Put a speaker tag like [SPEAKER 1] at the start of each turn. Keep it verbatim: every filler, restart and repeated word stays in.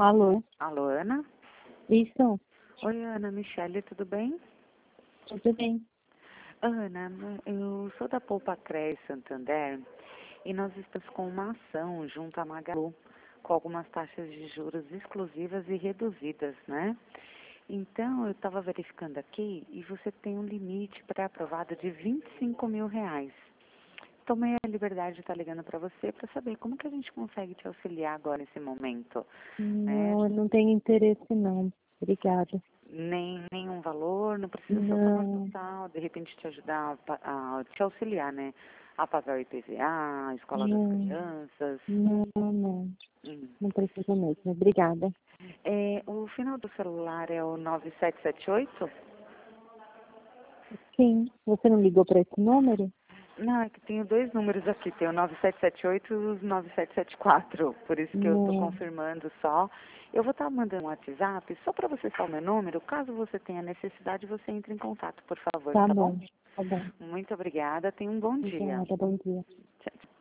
[SPEAKER 1] Alô?
[SPEAKER 2] Alô, Ana?
[SPEAKER 1] Isso?
[SPEAKER 2] Oi, Ana, Michele, tudo bem?
[SPEAKER 1] Tudo bem.
[SPEAKER 2] Ana, eu sou da Poupa Cres Santander e nós estamos com uma ação junto à Magalu, com algumas taxas de juros exclusivas e reduzidas, né? Então, eu estava verificando aqui e você tem um limite pré-aprovado de vinte e cinco mil reais. Tomei a liberdade de estar ligando para você para saber como que a gente consegue te auxiliar agora nesse momento, né?
[SPEAKER 1] Não, eu não tenho interesse não. Obrigada.
[SPEAKER 2] Nem nenhum valor, não precisa ser o valor
[SPEAKER 1] Não,
[SPEAKER 2] total, de repente te ajudar a, pa- a te auxiliar, né? A pagar o I P V A, a escola das
[SPEAKER 1] não,
[SPEAKER 2] crianças.
[SPEAKER 1] não, não.
[SPEAKER 2] Hum.
[SPEAKER 1] Não precisa mesmo. Obrigada.
[SPEAKER 2] É, o final do celular é o nove sete sete oito?
[SPEAKER 1] Sim. Você não ligou para esse número?
[SPEAKER 2] Não, é que tenho dois números aqui, tem o nove sete sete oito e o nove sete sete quatro, por isso que eu estou
[SPEAKER 1] Não.
[SPEAKER 2] confirmando só. Eu vou estar mandando um WhatsApp só para você salvar meu número, caso você tenha necessidade, você entre em contato, por favor,
[SPEAKER 1] Tá
[SPEAKER 2] tá bom?
[SPEAKER 1] bom. Tá bom.
[SPEAKER 2] Muito obrigada, tenha um bom dia.
[SPEAKER 1] Obrigada. Bom dia.
[SPEAKER 2] Tchau, tchau.